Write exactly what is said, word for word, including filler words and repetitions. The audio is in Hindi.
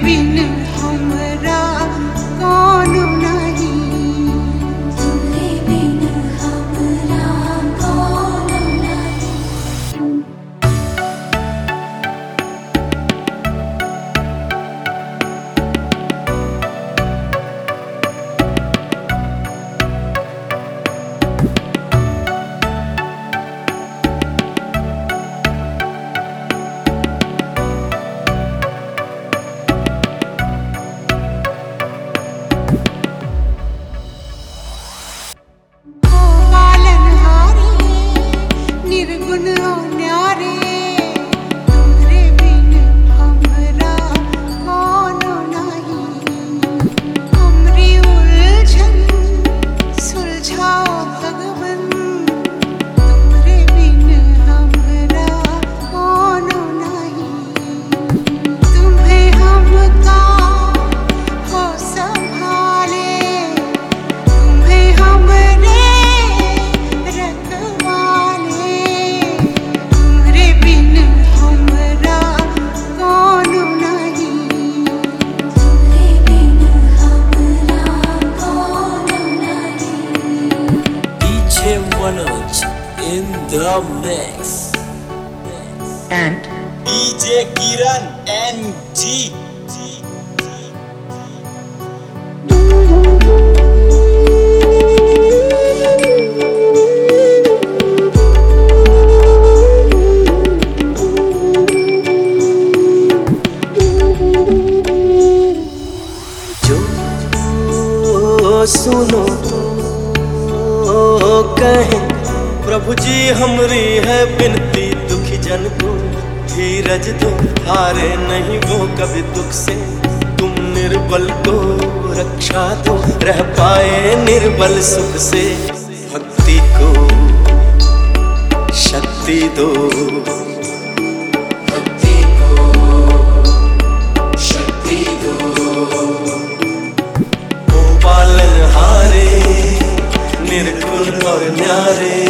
बिन हमरा कौन नहीं, तुम्हारे बिन हमरा कौन नहीं। निर्गुण न्यारे तुम्हारे बिन हमरा कौन नहीं, हमरी उलझन सुलझाओ भगवन, तुम्हारे बिन हमरा कौन नहीं। तुम्हें हमका हो संभाले, तुम्हें हमरे Manoj in the mix and D J Kiran N G. जो सुनो कहे प्रभु जी हमरी है बिनती, दुखी जन को धीरज दो, हारे नहीं वो कभी दुख से, तुम निर्बल को रक्षा दो, रह पाए निर्बल सुख से, भक्ति को शक्ति दो, भक्ति को शक्ति दो, ओ पालन हारे निर्गुण और न्यारे।